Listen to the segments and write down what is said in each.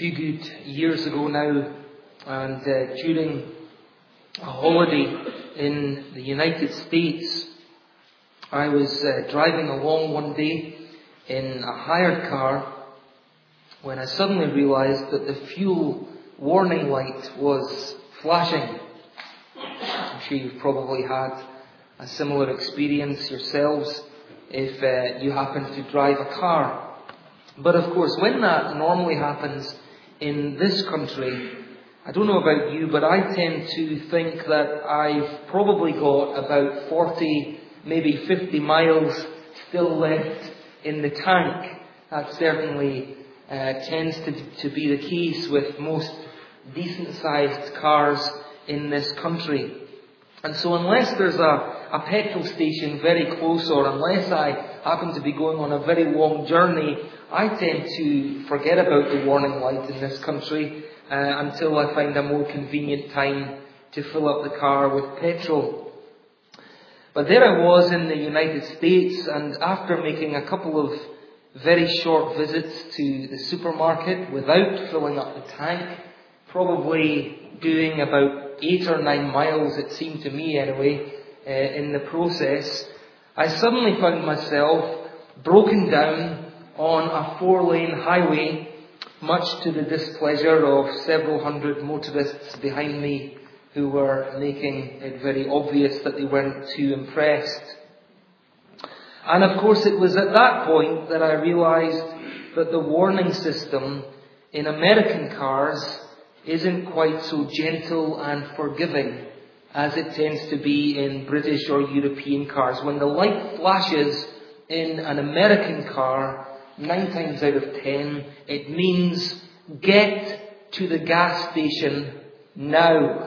few good years ago now, and during a holiday in the United States, I was driving along one day in a hired car when I suddenly realised that the fuel warning light was flashing. I'm sure you've probably had a similar experience yourselves if you happen to drive a car. But of course, when that normally happens in this country, I don't know about you, but I tend to think that I've probably got about 40, maybe 50 miles still left in the tank. That certainly tends to be the case with most decent-sized cars in this country. And so unless there's a petrol station very close, or unless I happen to be going on a very long journey, I tend to forget about the warning light in this country until I find a more convenient time to fill up the car with petrol. But there I was in the United States, and after making a couple of very short visits to the supermarket without filling up the tank, probably doing about 8 or 9 miles, it seemed to me anyway, in the process, I suddenly found myself broken down on a 4-lane highway, much to the displeasure of several hundred motorists behind me who were making it very obvious that they weren't too impressed. And of course it was at that point that I realised that the warning system in American cars isn't quite so gentle and forgiving as it tends to be in British or European cars. When the light flashes in an American car, 9 times out of 10, it means get to the gas station now.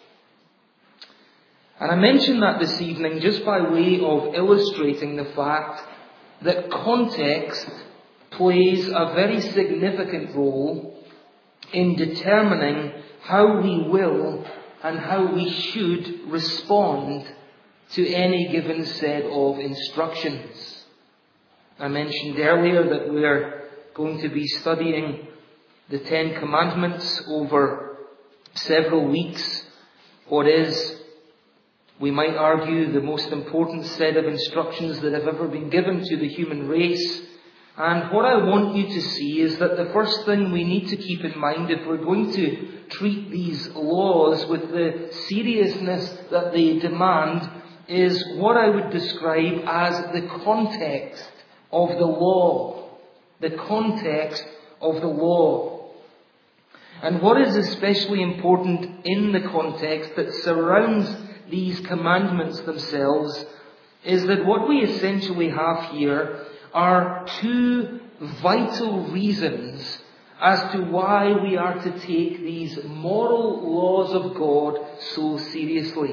And I mention that this evening just by way of illustrating the fact that context plays a very significant role in determining how we will and how we should respond to any given set of instructions. I mentioned earlier that we're going to be studying the 10 Commandments over several weeks. What is, we might argue, the most important set of instructions that have ever been given to the human race. And what I want you to see is that the first thing we need to keep in mind if we're going to treat these laws with the seriousness that they demand is what I would describe as the context of the law. The context of the law. And what is especially important in the context that surrounds these commandments themselves is that what we essentially have here are 2 vital reasons as to why we are to take these moral laws of God so seriously.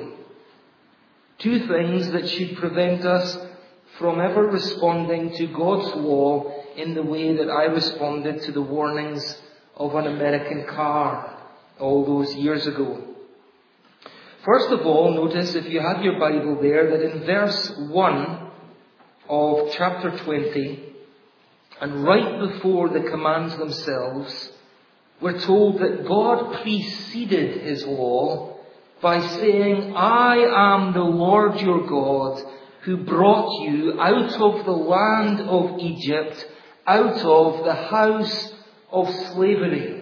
2 things that should prevent us from ever responding to God's law in the way that I responded to the warnings of an American car all those years ago. First of all, notice, if you have your Bible there, that in verse 1 of chapter 20, and right before the commands themselves, we're told that God preceded His law by saying, I am the Lord your God, who brought you out of the land of Egypt, out of the house of slavery.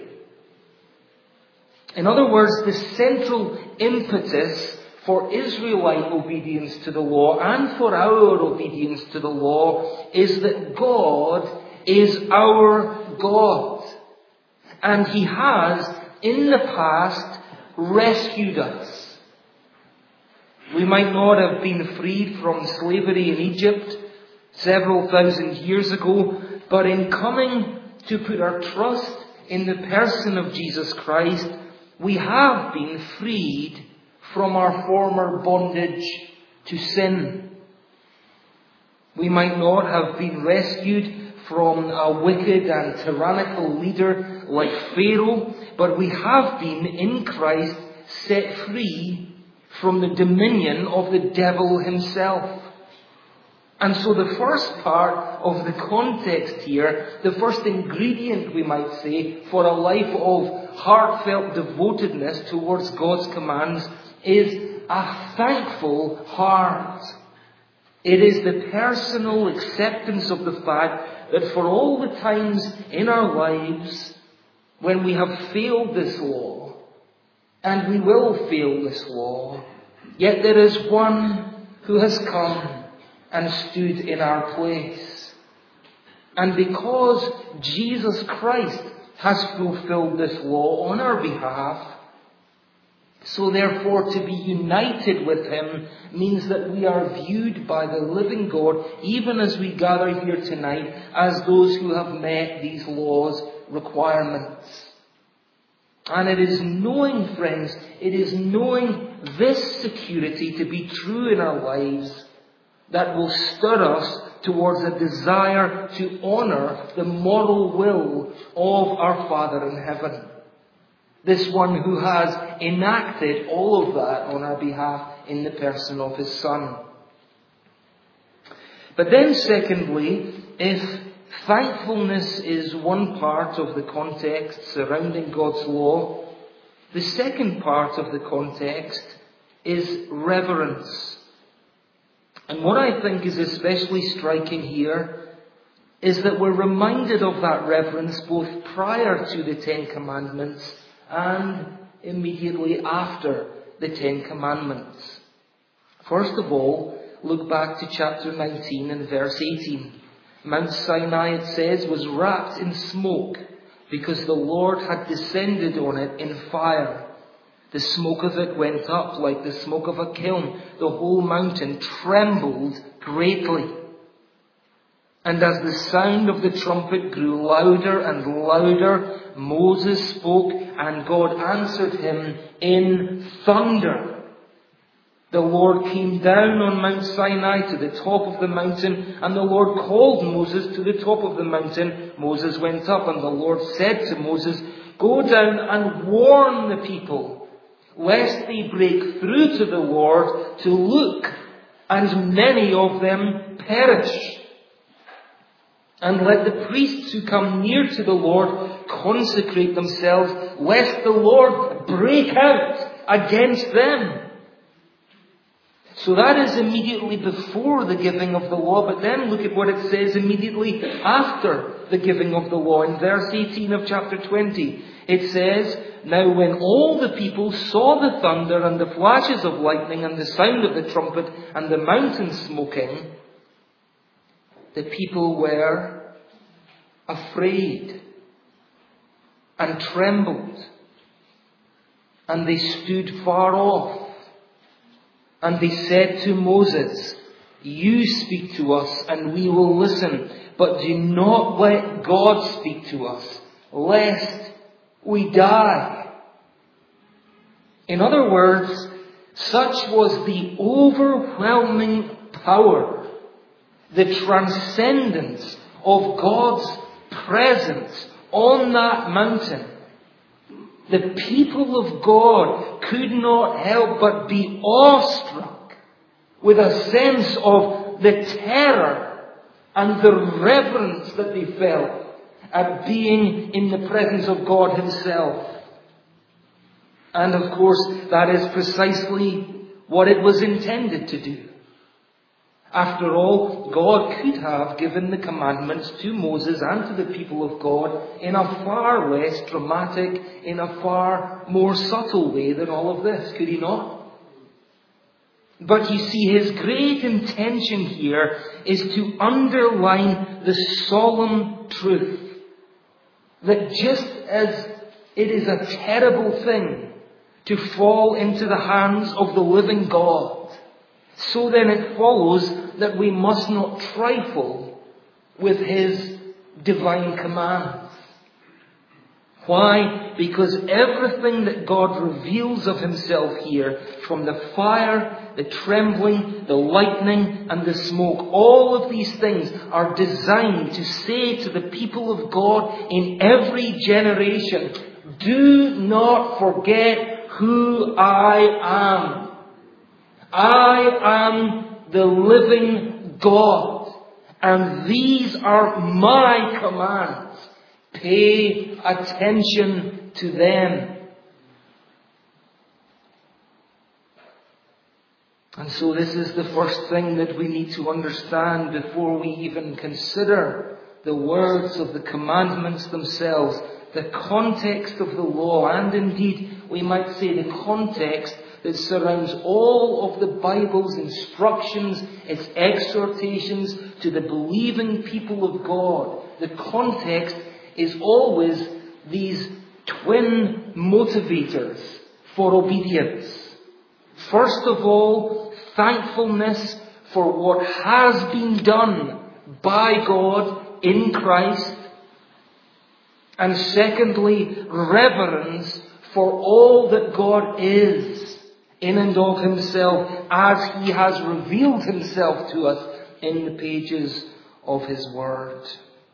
In other words, the central impetus for Israelite obedience to the law and for our obedience to the law is that God is our God. And He has, in the past, rescued us. We might not have been freed from slavery in Egypt several thousand years ago, but in coming to put our trust in the person of Jesus Christ, we have been freed from our former bondage to sin. We might not have been rescued from a wicked and tyrannical leader like Pharaoh, but we have been in Christ set free from the dominion of the devil himself. And so the first part of the context here, the first ingredient, we might say, for a life of heartfelt devotedness towards God's commands is a thankful heart. It is the personal acceptance of the fact that for all the times in our lives when we have failed this law, and we will fail this law, yet there is one who has come and stood in our place. And because Jesus Christ has fulfilled this law on our behalf, so therefore to be united with Him means that we are viewed by the living God, even as we gather here tonight, as those who have met these law's requirements. And it is knowing, friends, it is knowing this security to be true in our lives that will stir us towards a desire to honour the moral will of our Father in heaven. This one who has enacted all of that on our behalf in the person of His Son. But then secondly, if thankfulness is one part of the context surrounding God's law, the second part of the context is reverence. And what I think is especially striking here is that we're reminded of that reverence both prior to the Ten Commandments and immediately after the Ten Commandments. First of all, look back to chapter 19 and verse 18. Mount Sinai, it says, was wrapped in smoke because the Lord had descended on it in fire. The smoke of it went up like the smoke of a kiln. The whole mountain trembled greatly. And as the sound of the trumpet grew louder and louder, Moses spoke, and God answered him in thunder. The Lord came down on Mount Sinai to the top of the mountain, and the Lord called Moses to the top of the mountain. Moses went up, and the Lord said to Moses, "Go down and warn the people, lest they break through to the Lord to look, and many of them perish. And let the priests who come near to the Lord consecrate themselves, lest the Lord break out against them." So that is immediately before the giving of the law, but then look at what it says immediately after the giving of the law. In verse 18 of chapter 20, it says, "Now when all the people saw the thunder and the flashes of lightning and the sound of the trumpet and the mountain smoking, the people were afraid and trembled, and they stood far off. And they said to Moses, 'You speak to us and we will listen, but do not let God speak to us, lest we die.'" In other words, such was the overwhelming power, the transcendence of God's presence on that mountain. The people of God could not help but be awestruck with a sense of the terror and the reverence that they felt at being in the presence of God Himself. And of course, that is precisely what it was intended to do. After all, God could have given the commandments to Moses and to the people of God in a far less dramatic, in a far more subtle way than all of this, could He not? But you see, His great intention here is to underline the solemn truth that just as it is a terrible thing to fall into the hands of the living God, so then it follows that we must not trifle with His divine commands. Why? Because everything that God reveals of Himself here, from the fire, the trembling, the lightning, and the smoke, all of these things are designed to say to the people of God in every generation, "Do not forget who I am. I am the living God. And these are my commands. Pay attention to them. And so this is the first thing that we need to understand before we even consider the words of the commandments themselves, the context of the law, and indeed we might say the context that surrounds all of the Bible's instructions, its exhortations to the believing people of God. The context is always these twin motivators for obedience. First of all, thankfulness for what has been done by God in Christ. And secondly, reverence for all that God is in and of himself as he has revealed himself to us in the pages of his word.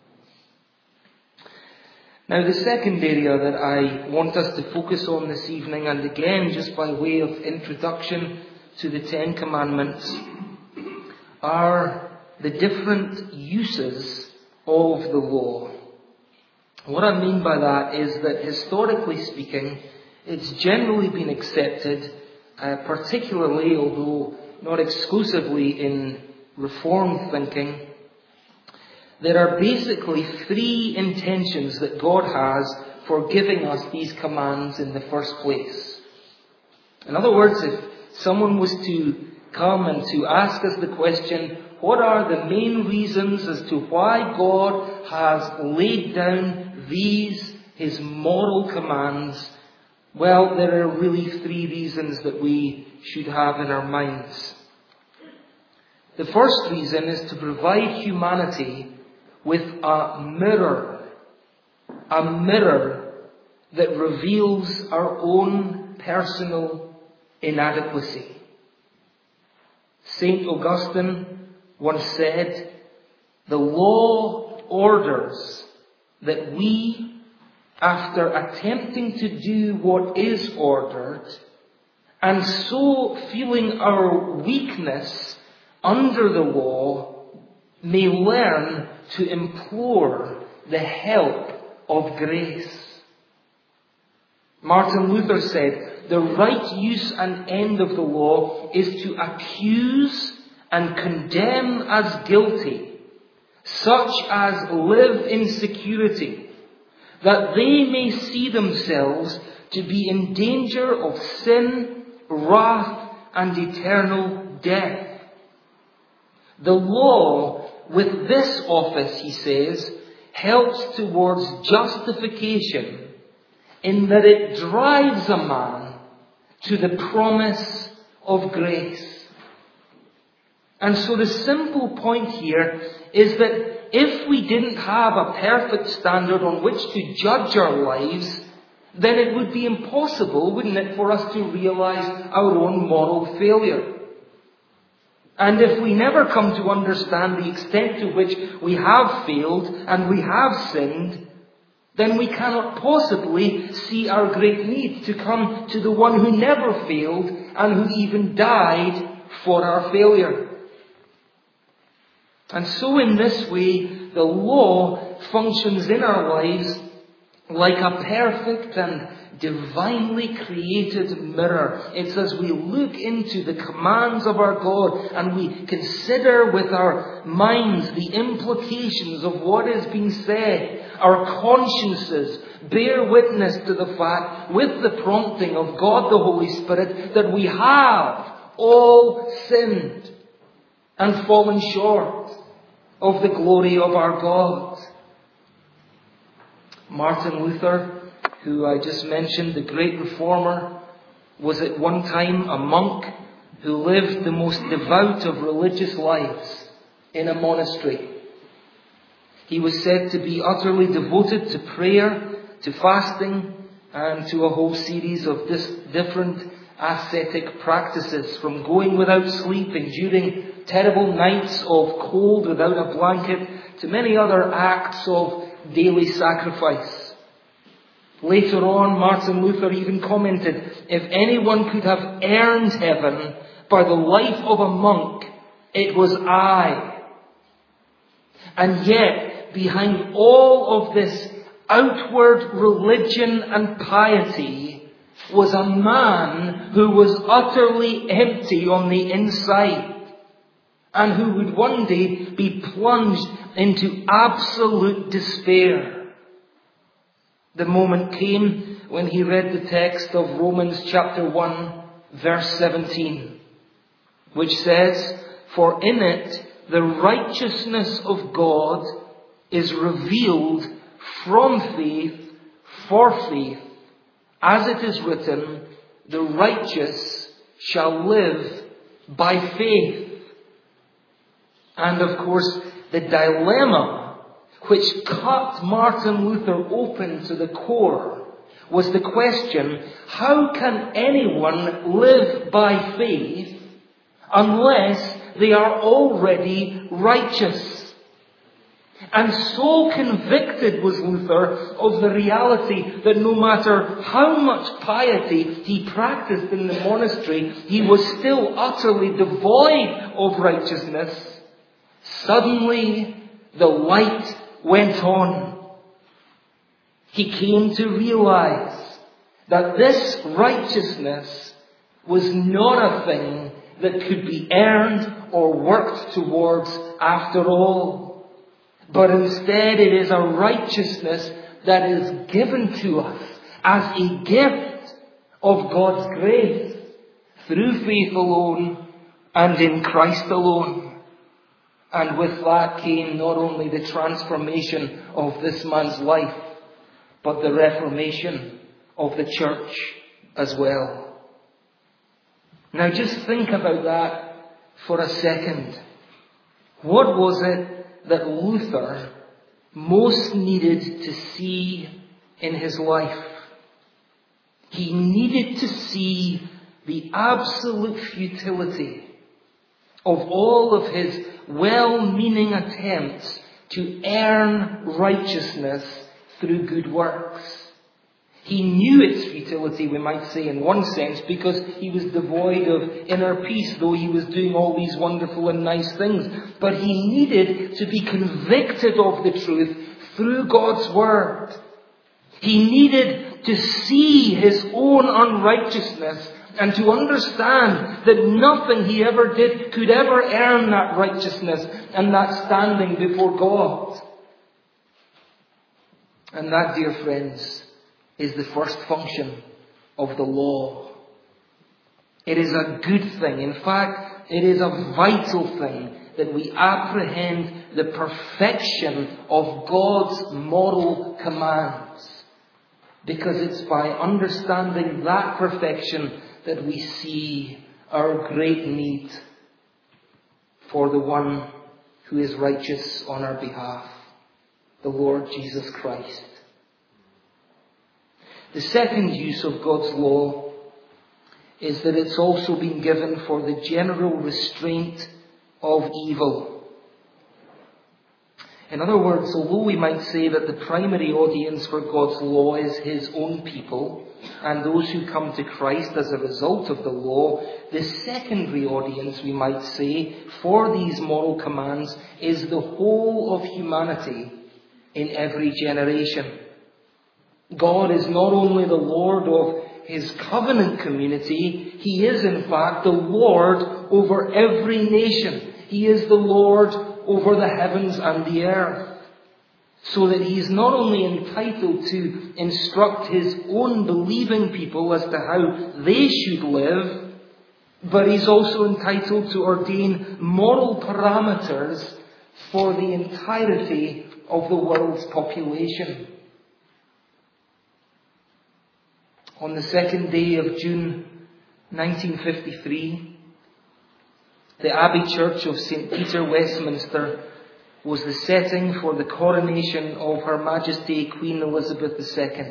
Now, the second area that I want us to focus on this evening, and again just by way of introduction to the Ten Commandments, are the different uses of the law. What I mean by that is that historically speaking, it's generally been accepted, particularly, although not exclusively in Reformed thinking, there are basically three intentions that God has for giving us these commands in the first place. In other words, if someone was to come and to ask us the question, what are the main reasons as to why God has laid down these, his moral commands? Well, there are really three reasons that we should have in our minds. The first reason is to provide humanity with a mirror that reveals our own personal inadequacy. St. Augustine once said, "The law orders that we, after attempting to do what is ordered, and so feeling our weakness under the law, may learn to implore the help of grace." Martin Luther said, "The right use and end of the law is to accuse and condemn as guilty such as live in security, that they may see themselves to be in danger of sin, wrath, and eternal death." The law, with this office, he says, helps towards justification in that it drives a man to the promise of grace. And so the simple point here is that if we didn't have a perfect standard on which to judge our lives, then it would be impossible, wouldn't it, for us to realize our own moral failure. And if we never come to understand the extent to which we have failed and we have sinned, then we cannot possibly see our great need to come to the one who never failed and who even died for our failure. And so in this way, the law functions in our lives like a perfect and divinely created mirror. It's as we look into the commands of our God and we consider with our minds the implications of what is being said. Our consciences bear witness to the fact, with the prompting of God the Holy Spirit, that we have all sinned and fallen short of the glory of our God. Martin Luther, who I just mentioned, the great reformer, was at one time a monk who lived the most devout of religious lives in a monastery. He was said to be utterly devoted to prayer, to fasting, and to a whole series of different ascetic practices, from going without sleep, enduring terrible nights of cold without a blanket, to many other acts of daily sacrifice. Later on, Martin Luther even commented, "If anyone could have earned heaven by the life of a monk, it was I." And yet, behind all of this outward religion and piety was a man who was utterly empty on the inside, and who would one day be plunged into absolute despair. The moment came when he read the text of Romans chapter 1, verse 17, which says, "For in it the righteousness of God is revealed from faith for faith, as it is written, the righteous shall live by faith." And of course, the dilemma which cut Martin Luther open to the core was the question, how can anyone live by faith unless they are already righteous? And so convicted was Luther of the reality that no matter how much piety he practiced in the monastery, he was still utterly devoid of righteousness. Suddenly, the light went on. He came to realize that this righteousness was not a thing that could be earned or worked towards after all, but instead it is a righteousness that is given to us as a gift of God's grace through faith alone and in Christ alone. And with that came not only the transformation of this man's life, but the reformation of the church as well. Now just think about that for a second. What was it that Luther most needed to see in his life? He needed to see the absolute futility of all of his well-meaning attempts to earn righteousness through good works. He knew its futility, we might say, in one sense, because he was devoid of inner peace, though he was doing all these wonderful and nice things. But he needed to be convicted of the truth through God's Word. He needed to see his own unrighteousness and to understand that nothing he ever did could ever earn that righteousness and that standing before God. And that, dear friends, is the first function of the law. It is a good thing. In fact, it is a vital thing that we apprehend the perfection of God's moral commands. Because it's by understanding that perfection that we see our great need for the one who is righteous on our behalf, the Lord Jesus Christ. The second use of God's law is that it's also been given for the general restraint of evil. In other words, although we might say that the primary audience for God's law is His own people and those who come to Christ as a result of the law, the secondary audience, we might say, for these moral commands is the whole of humanity in every generation. God is not only the Lord of His covenant community, He is in fact the Lord over every nation. He is the Lord over the heavens and the earth. So that He is not only entitled to instruct His own believing people as to how they should live, but He's also entitled to ordain moral parameters for the entirety of the world's population. On the 2nd day of June 1953, the Abbey Church of St. Peter, Westminster, was the setting for the coronation of Her Majesty Queen Elizabeth II.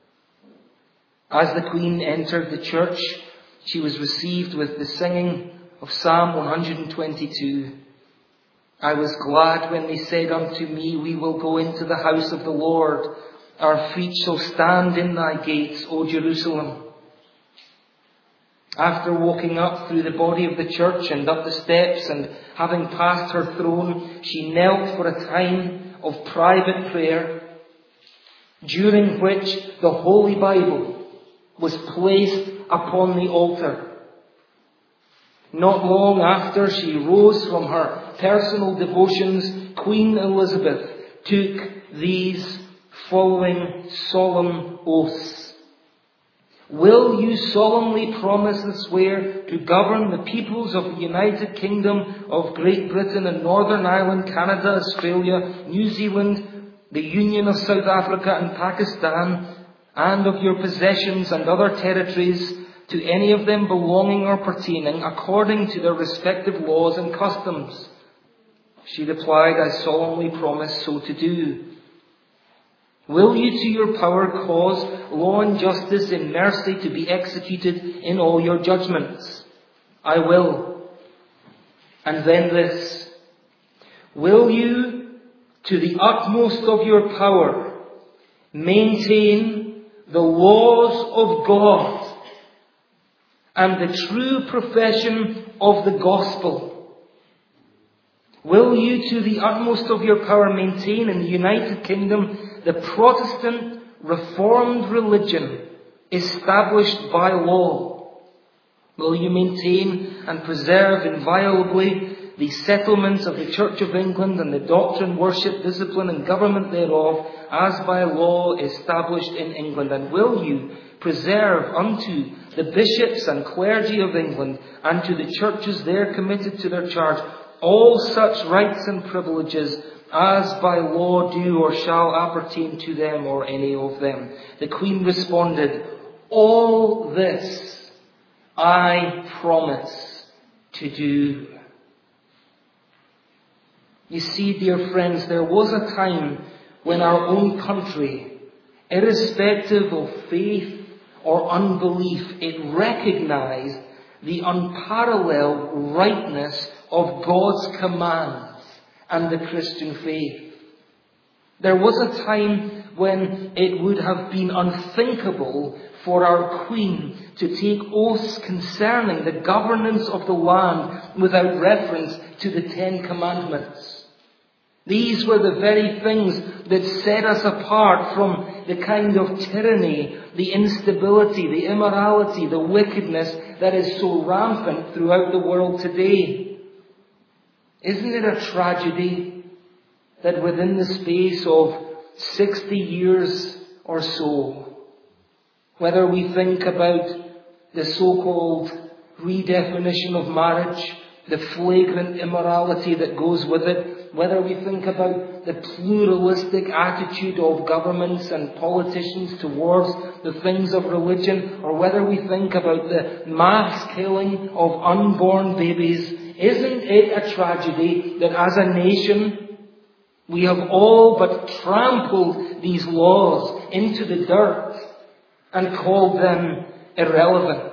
As the Queen entered the church, she was received with the singing of Psalm 122. I was glad when they said unto me, we will go into the house of the Lord. Our feet shall stand in thy gates, O Jerusalem. After walking up through the body of the church and up the steps and having passed her throne, she knelt for a time of private prayer, during which the Holy Bible was placed upon the altar. Not long after she rose from her personal devotions, Queen Elizabeth took these following solemn oaths. Will you solemnly promise and swear to govern the peoples of the United Kingdom of Great Britain and Northern Ireland, Canada, Australia, New Zealand, the Union of South Africa and Pakistan, and of your possessions and other territories, to any of them belonging or pertaining, according to their respective laws and customs? She replied, I solemnly promise so to do. Will you to your power cause law and justice in mercy to be executed in all your judgments? I will. And then this. Will you, to the utmost of your power, maintain the laws of God and the true profession of the gospel? Will you, to the utmost of your power, maintain in the United Kingdom the Protestant Reformed religion established by law? Will you maintain and preserve inviolably the settlements of the Church of England and the doctrine, worship, discipline and government thereof as by law established in England? And will you preserve unto the bishops and clergy of England and to the churches there committed to their charge all such rights and privileges as by law do or shall appertain to them or any of them? The Queen responded, all this I promise to do. You see, dear friends, there was a time when our own country, irrespective of faith or unbelief, it recognized the unparalleled rightness of God's commands and the Christian faith. There was a time when it would have been unthinkable for our Queen to take oaths concerning the governance of the land without reference to the Ten Commandments. These were the very things that set us apart from the kind of tyranny, the instability, the immorality, the wickedness that is so rampant throughout the world today. Isn't it a tragedy that within the space of 60 years or so, whether we think about the so-called redefinition of marriage, the flagrant immorality that goes with it, whether we think about the pluralistic attitude of governments and politicians towards the things of religion, or whether we think about the mass killing of unborn babies, isn't it a tragedy that as a nation we have all but trampled these laws into the dirt and called them irrelevant?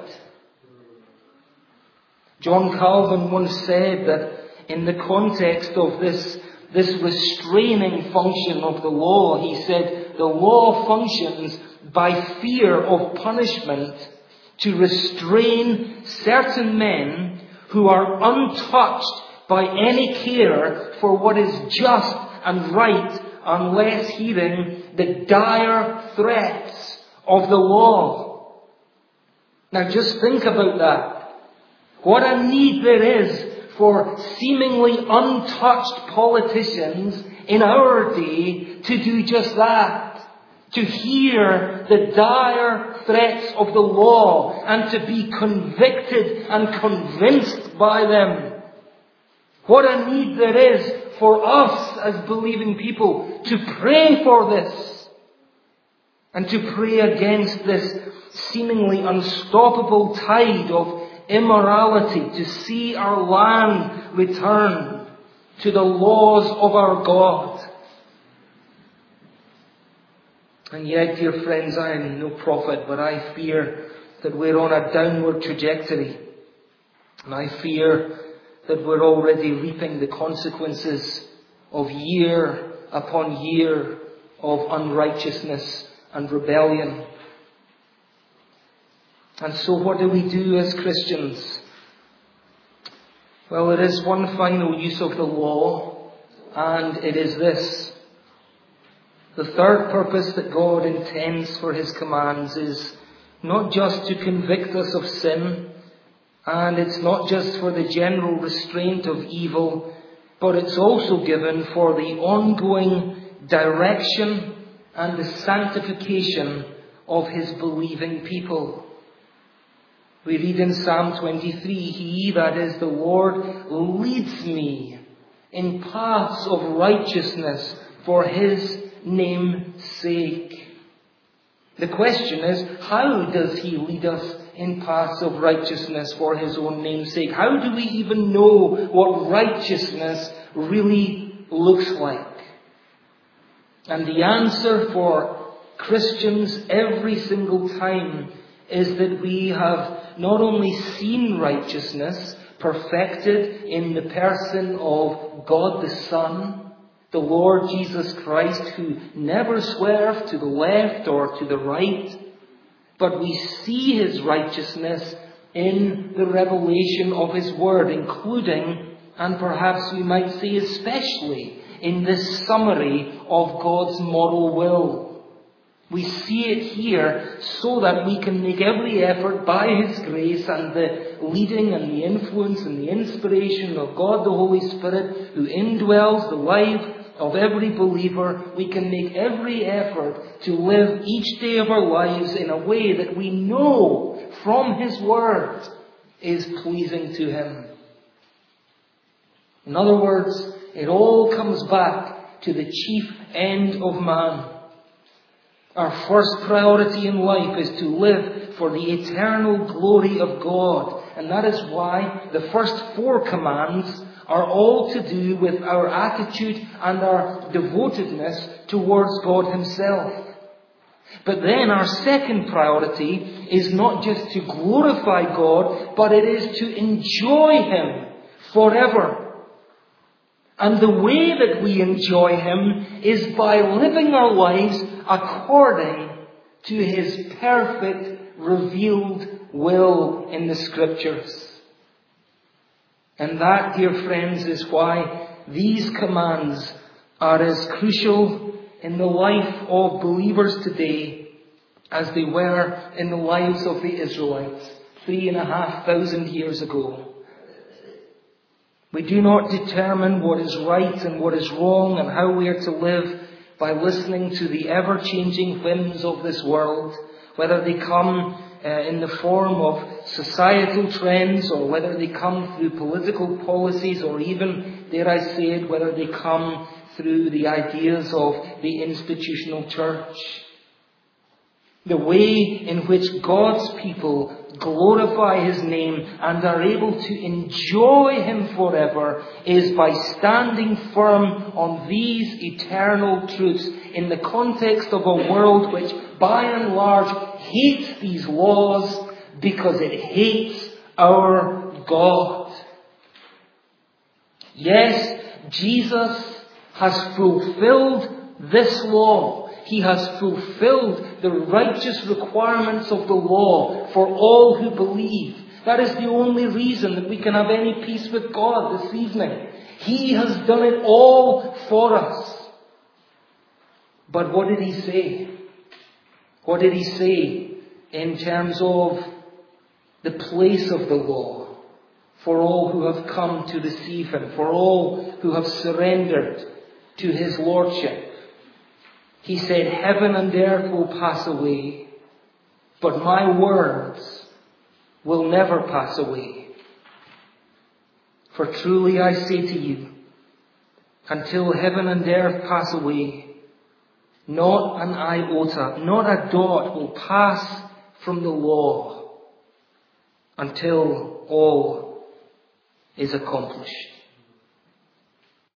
John Calvin once said that in the context of this restraining function of the law, he said, the law functions by fear of punishment to restrain certain men who are untouched by any care for what is just and right, unless heeding the dire threats of the law. Now just think about that. What a need there is for seemingly untouched politicians in our day to do just that. To hear the dire threats of the law and to be convicted and convinced by them. What a need there is for us as believing people to pray for this and to pray against this seemingly unstoppable tide of immorality, to see our land return to the laws of our God. And yet, dear friends, I am no prophet, but I fear that we're on a downward trajectory. And I fear that we're already reaping the consequences of year upon year of unrighteousness and rebellion. And so what do we do as Christians? Well, there is one final use of the law, and it is this. The third purpose that God intends for his commands is not just to convict us of sin, and it's not just for the general restraint of evil, but it's also given for the ongoing direction and the sanctification of his believing people. We read in Psalm 23, He, that is the Lord, leads me in paths of righteousness for his name's sake. The question is, how does he lead us in paths of righteousness for his own name's sake? How do we even know what righteousness really looks like? And the answer for Christians every single time is that we have not only seen righteousness perfected in the person of God the Son, the Lord Jesus Christ, who never swerved to the left or to the right, but we see his righteousness in the revelation of his word, including, and perhaps we might say especially, in this summary of God's moral will. We see it here so that we can make every effort by his grace and the leading and the influence and the inspiration of God the Holy Spirit, who indwells the life of every believer. We can make every effort to live each day of our lives in a way that we know from his word is pleasing to him. In other words, it all comes back to the chief end of man. Our first priority in life is to live for the eternal glory of God. And that is why the first 4 commands are all to do with our attitude and our devotedness towards God himself. But then our second priority is not just to glorify God, but it is to enjoy him forever. And the way that we enjoy him is by living our lives according to his perfect revealed will in the Scriptures. And that, dear friends, is why these commands are as crucial in the life of believers today as they were in the lives of the Israelites 3,500 years ago. We do not determine what is right and what is wrong and how we are to live by listening to the ever-changing whims of this world, whether they come in the form of societal trends or whether they come through political policies or even, dare I say it, whether they come through the ideas of the institutional church. The way in which God's people glorify his name and are able to enjoy him forever is by standing firm on these eternal truths in the context of a world which by and large hates these laws because it hates our God. Yes, Jesus has fulfilled this law. He has fulfilled the righteous requirements of the law for all who believe. That is the only reason that we can have any peace with God this evening. He has done it all for us. But what did he say? What did he say in terms of the place of the law for all who have come to receive him, for all who have surrendered to his lordship? He said, heaven and earth will pass away, but my words will never pass away. For truly I say to you, until heaven and earth pass away, not an iota, not a dot will pass from the law until all is accomplished.